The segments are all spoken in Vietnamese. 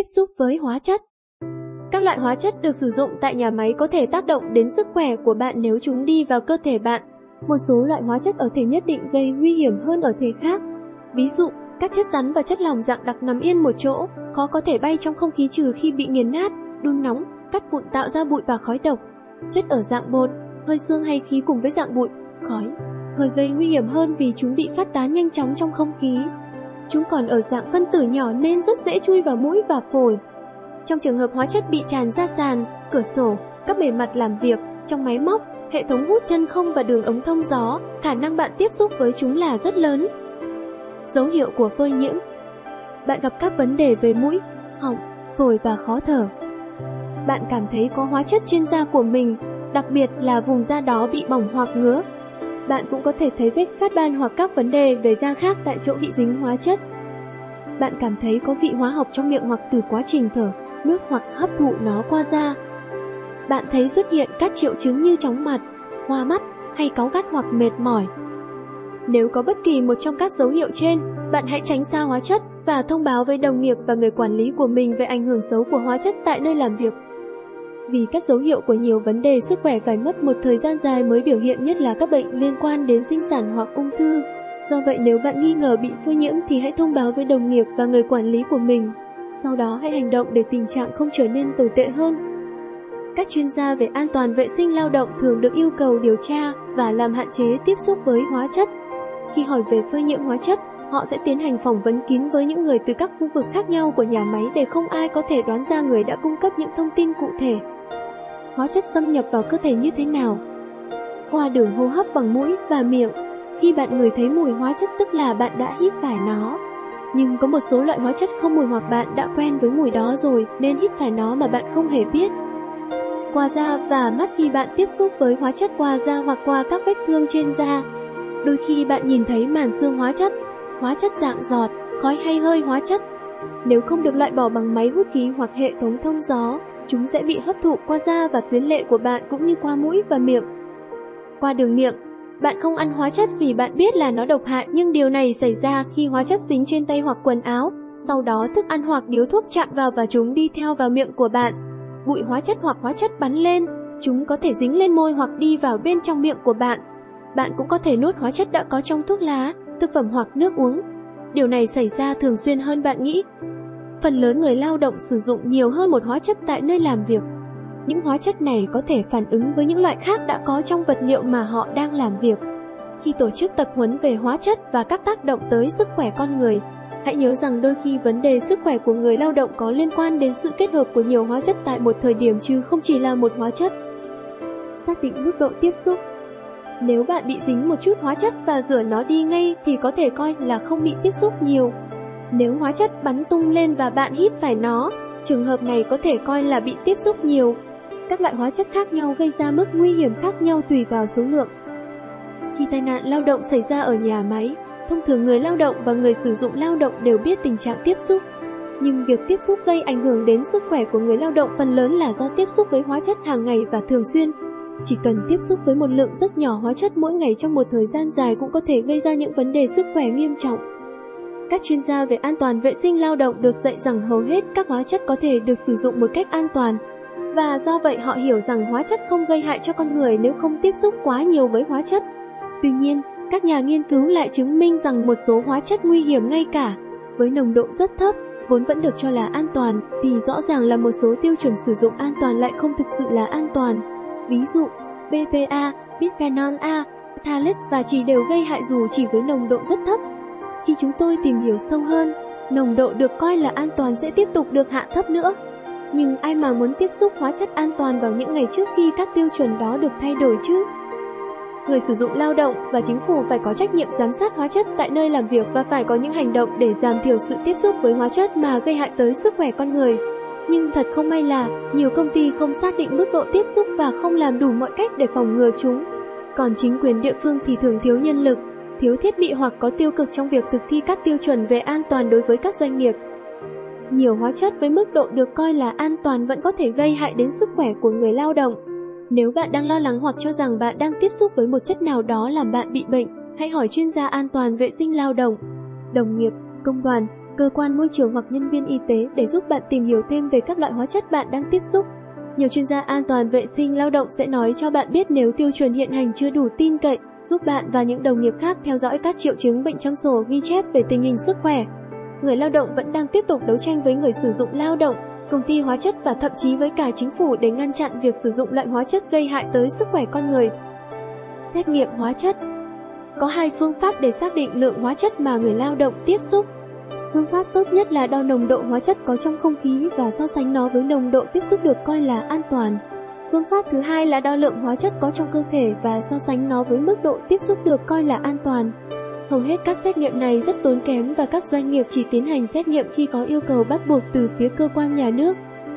xúc với hóa chất. Các loại hóa chất được sử dụng tại nhà máy có thể tác động đến sức khỏe của bạn nếu chúng đi vào cơ thể bạn. Một số loại hóa chất ở thể nhất định gây nguy hiểm hơn ở thể khác. Ví dụ, các chất rắn và chất lỏng dạng đặc nằm yên một chỗ, khó có thể bay trong không khí trừ khi bị nghiền nát, đun nóng, cắt vụn tạo ra bụi và khói độc. Chất ở dạng bột, hơi xương hay khí cùng với dạng bụi, khói, hơi gây nguy hiểm hơn vì chúng bị phát tán nhanh chóng trong không khí. Chúng còn ở dạng phân tử nhỏ nên rất dễ chui vào mũi và phổi. Trong trường hợp hóa chất bị tràn ra sàn, cửa sổ, các bề mặt làm việc, trong máy móc, hệ thống hút chân không và đường ống thông gió, khả năng bạn tiếp xúc với chúng là rất lớn. Dấu hiệu của phơi nhiễm. Bạn gặp các vấn đề về mũi, họng, phổi và khó thở. Bạn cảm thấy có hóa chất trên da của mình, đặc biệt là vùng da đó bị bỏng hoặc ngứa. Bạn cũng có thể thấy vết phát ban hoặc các vấn đề về da khác tại chỗ bị dính hóa chất. Bạn cảm thấy có vị hóa học trong miệng hoặc từ quá trình thở, nuốt hoặc hấp thụ nó qua da. Bạn thấy xuất hiện các triệu chứng như chóng mặt, hoa mắt hay cáu gắt hoặc mệt mỏi. Nếu có bất kỳ một trong các dấu hiệu trên, bạn hãy tránh xa hóa chất và thông báo với đồng nghiệp và người quản lý của mình về ảnh hưởng xấu của hóa chất tại nơi làm việc. Vì các dấu hiệu của nhiều vấn đề sức khỏe phải mất một thời gian dài mới biểu hiện, nhất là các bệnh liên quan đến sinh sản hoặc ung thư. Do vậy nếu bạn nghi ngờ bị phơi nhiễm thì hãy thông báo với đồng nghiệp và người quản lý của mình. Sau đó hãy hành động để tình trạng không trở nên tồi tệ hơn. Các chuyên gia về an toàn vệ sinh lao động thường được yêu cầu điều tra và làm hạn chế tiếp xúc với hóa chất. Khi hỏi về phơi nhiễm hóa chất, họ sẽ tiến hành phỏng vấn kín với những người từ các khu vực khác nhau của nhà máy để không ai có thể đoán ra người đã cung cấp những thông tin cụ thể. Hóa chất xâm nhập vào cơ thể như thế nào? Qua đường hô hấp bằng mũi và miệng. Khi bạn ngửi thấy mùi hóa chất tức là bạn đã hít phải nó. Nhưng có một số loại hóa chất không mùi hoặc bạn đã quen với mùi đó rồi nên hít phải nó mà bạn không hề biết. Qua da và mắt, khi bạn tiếp xúc với hóa chất qua da hoặc qua các vết thương trên da. Đôi khi bạn nhìn thấy màn sương hóa chất dạng giọt, khói hay hơi hóa chất. Nếu không được loại bỏ bằng máy hút khí hoặc hệ thống thông gió, chúng sẽ bị hấp thụ qua da và tuyến lệ của bạn cũng như qua mũi và miệng. Qua đường miệng, bạn không ăn hóa chất vì bạn biết là nó độc hại, nhưng điều này xảy ra khi hóa chất dính trên tay hoặc quần áo, sau đó thức ăn hoặc điếu thuốc chạm vào và chúng đi theo vào miệng của bạn. Bụi hóa chất hoặc hóa chất bắn lên, chúng có thể dính lên môi hoặc đi vào bên trong miệng của bạn. Bạn cũng có thể nuốt hóa chất đã có trong thuốc lá, thực phẩm hoặc nước uống. Điều này xảy ra thường xuyên hơn bạn nghĩ. Phần lớn người lao động sử dụng nhiều hơn một hóa chất tại nơi làm việc. Những hóa chất này có thể phản ứng với những loại khác đã có trong vật liệu mà họ đang làm việc. Khi tổ chức tập huấn về hóa chất và các tác động tới sức khỏe con người, hãy nhớ rằng đôi khi vấn đề sức khỏe của người lao động có liên quan đến sự kết hợp của nhiều hóa chất tại một thời điểm chứ không chỉ là một hóa chất. Xác định mức độ tiếp xúc. Nếu bạn bị dính một chút hóa chất và rửa nó đi ngay thì có thể coi là không bị tiếp xúc nhiều. Nếu hóa chất bắn tung lên và bạn hít phải nó, trường hợp này có thể coi là bị tiếp xúc nhiều. Các loại hóa chất khác nhau gây ra mức nguy hiểm khác nhau tùy vào số lượng. Khi tai nạn lao động xảy ra ở nhà máy, thông thường người lao động và người sử dụng lao động đều biết tình trạng tiếp xúc. Nhưng việc tiếp xúc gây ảnh hưởng đến sức khỏe của người lao động phần lớn là do tiếp xúc với hóa chất hàng ngày và thường xuyên. Chỉ cần tiếp xúc với một lượng rất nhỏ hóa chất mỗi ngày trong một thời gian dài cũng có thể gây ra những vấn đề sức khỏe nghiêm trọng. Các chuyên gia về an toàn vệ sinh lao động được dạy rằng hầu hết các hóa chất có thể được sử dụng một cách an toàn. Và do vậy họ hiểu rằng hóa chất không gây hại cho con người nếu không tiếp xúc quá nhiều với hóa chất. Tuy nhiên, các nhà nghiên cứu lại chứng minh rằng một số hóa chất nguy hiểm ngay cả với nồng độ rất thấp, vốn vẫn được cho là an toàn, thì rõ ràng là một số tiêu chuẩn sử dụng an toàn lại không thực sự là an toàn. Ví dụ, BPA, bisphenol A, phthalate và chì đều gây hại dù chỉ với nồng độ rất thấp. Khi chúng tôi tìm hiểu sâu hơn, nồng độ được coi là an toàn sẽ tiếp tục được hạ thấp nữa. Nhưng ai mà muốn tiếp xúc hóa chất an toàn vào những ngày trước khi các tiêu chuẩn đó được thay đổi chứ? Người sử dụng lao động và chính phủ phải có trách nhiệm giám sát hóa chất tại nơi làm việc và phải có những hành động để giảm thiểu sự tiếp xúc với hóa chất mà gây hại tới sức khỏe con người. Nhưng thật không may là nhiều công ty không xác định mức độ tiếp xúc và không làm đủ mọi cách để phòng ngừa chúng. Còn chính quyền địa phương thì thường thiếu nhân lực, thiếu thiết bị hoặc có tiêu cực trong việc thực thi các tiêu chuẩn về an toàn đối với các doanh nghiệp. Nhiều hóa chất với mức độ được coi là an toàn vẫn có thể gây hại đến sức khỏe của người lao động. Nếu bạn đang lo lắng hoặc cho rằng bạn đang tiếp xúc với một chất nào đó làm bạn bị bệnh, hãy hỏi chuyên gia an toàn vệ sinh lao động, đồng nghiệp, công đoàn, cơ quan môi trường hoặc nhân viên y tế để giúp bạn tìm hiểu thêm về các loại hóa chất bạn đang tiếp xúc. Nhiều chuyên gia an toàn vệ sinh lao động sẽ nói cho bạn biết nếu tiêu chuẩn hiện hành chưa đủ tin cậy, giúp bạn và những đồng nghiệp khác theo dõi các triệu chứng bệnh trong sổ ghi chép về tình hình sức khỏe. Người lao động vẫn đang tiếp tục đấu tranh với người sử dụng lao động, công ty hóa chất và thậm chí với cả chính phủ để ngăn chặn việc sử dụng loại hóa chất gây hại tới sức khỏe con người. Xét nghiệm hóa chất. Có 2 phương pháp để xác định lượng hóa chất mà người lao động tiếp xúc. Phương pháp tốt nhất là đo nồng độ hóa chất có trong không khí và so sánh nó với nồng độ tiếp xúc được coi là an toàn. Phương pháp thứ hai là đo lượng hóa chất có trong cơ thể và so sánh nó với mức độ tiếp xúc được coi là an toàn. Hầu hết các xét nghiệm này rất tốn kém và các doanh nghiệp chỉ tiến hành xét nghiệm khi có yêu cầu bắt buộc từ phía cơ quan nhà nước.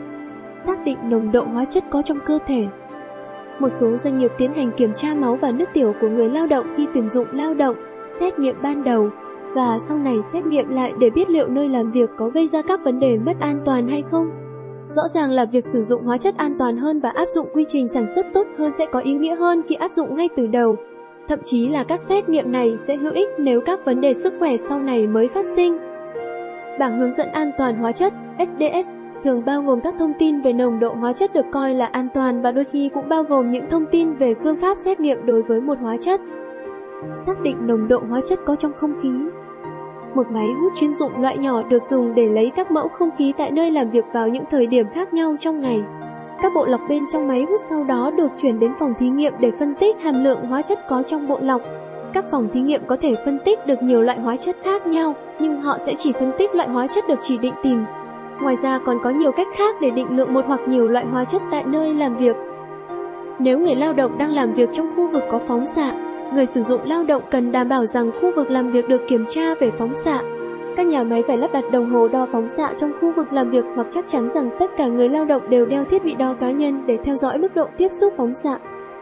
Xác định nồng độ hóa chất có trong cơ thể. Một số doanh nghiệp tiến hành kiểm tra máu và nước tiểu của người lao động khi tuyển dụng lao động, xét nghiệm ban đầu, và sau này xét nghiệm lại để biết liệu nơi làm việc có gây ra các vấn đề mất an toàn hay không. Rõ ràng là việc sử dụng hóa chất an toàn hơn và áp dụng quy trình sản xuất tốt hơn sẽ có ý nghĩa hơn khi áp dụng ngay từ đầu. Thậm chí là các xét nghiệm này sẽ hữu ích nếu các vấn đề sức khỏe sau này mới phát sinh. Bảng hướng dẫn an toàn hóa chất SDS thường bao gồm các thông tin về nồng độ hóa chất được coi là an toàn và đôi khi cũng bao gồm những thông tin về phương pháp xét nghiệm đối với một hóa chất. Xác định nồng độ hóa chất có trong không khí. Một máy hút chuyên dụng loại nhỏ được dùng để lấy các mẫu không khí tại nơi làm việc vào những thời điểm khác nhau trong ngày. Các bộ lọc bên trong máy hút sau đó được chuyển đến phòng thí nghiệm để phân tích hàm lượng hóa chất có trong bộ lọc. Các phòng thí nghiệm có thể phân tích được nhiều loại hóa chất khác nhau, nhưng họ sẽ chỉ phân tích loại hóa chất được chỉ định tìm. Ngoài ra còn có nhiều cách khác để định lượng một hoặc nhiều loại hóa chất tại nơi làm việc. Nếu người lao động đang làm việc trong khu vực có phóng xạ, người sử dụng lao động cần đảm bảo rằng khu vực làm việc được kiểm tra về phóng xạ. Các nhà máy phải lắp đặt đồng hồ đo phóng xạ trong khu vực làm việc hoặc chắc chắn rằng tất cả người lao động đều đeo thiết bị đo cá nhân để theo dõi mức độ tiếp xúc phóng xạ.